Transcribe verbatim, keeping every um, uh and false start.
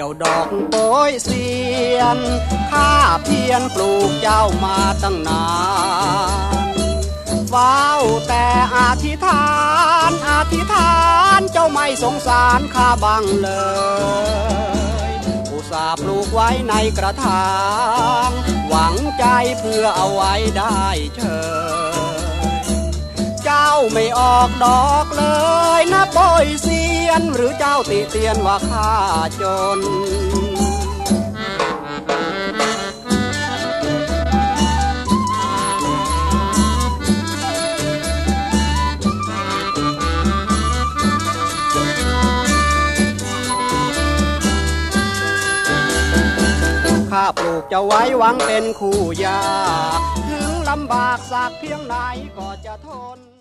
จ้าดอกโปยเสียนข้าเพียรปลูกเจ้ามาตั้งนานเฝ้าแต่อธิษฐานอธิษฐานเจ้าไม่สงสารข้าบ้างเลยอุตส่าห์ปลูกไว้ในกระถางหวังใจเพื่อเอาไว้ได้เชยเจ้าไม่ออกดอกเลยนะโปยเสียนหรือเจ้าติเตียนว่าข้าจนข้าปลูกจะไว้หวังเป็นคู่ยาถึงลำบากสักเพียงไหนก็จะทน